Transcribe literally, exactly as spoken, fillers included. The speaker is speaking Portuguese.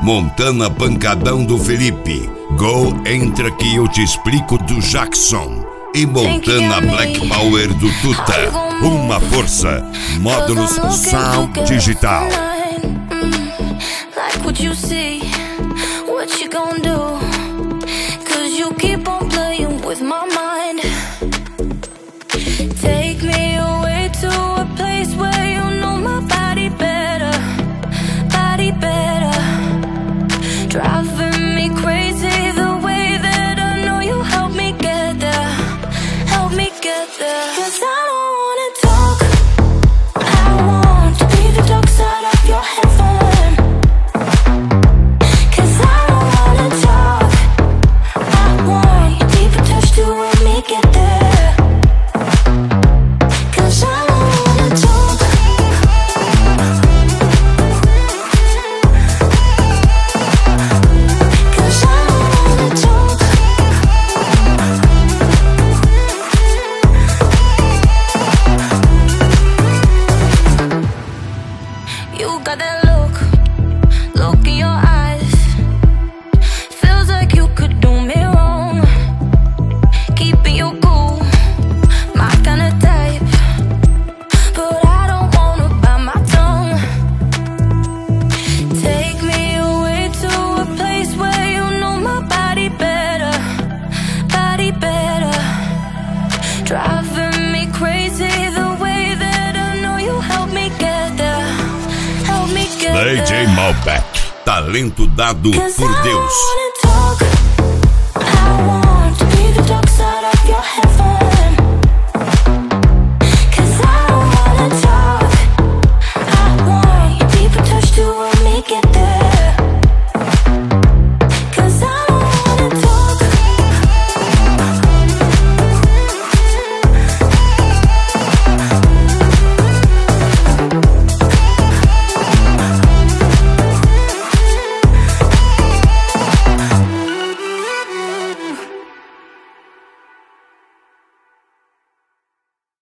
Montana Pancadão do Felipe. Go, entra que eu te explico do Jackson. E Montana Black Power do Tuta. Uma força. Módulos Sound Digital. Like what you see, what you gonna do? Cause you keep on playing with my mind. Take me away to a place where you know my body better, body better. Driving me crazy the way that I know you help me get there, help me get there. Cause I don't wanna talk, I want to be the dark side of your heaven. Cause I don't wanna talk, I want your deeper touch to help me get there. Cause I don't wanna talk. Cause I don't wanna talk. You got that look, look in your eyes. Feels like you could do me wrong. Keeping you cool, my kind of type. But I don't wanna bite my tongue. Take me away to a place where you know my body better, body better. Driving me crazy the way that I know you help me get there, help me get D J there. Malbec. Talento dado Cause por I don't Deus. wanna talk.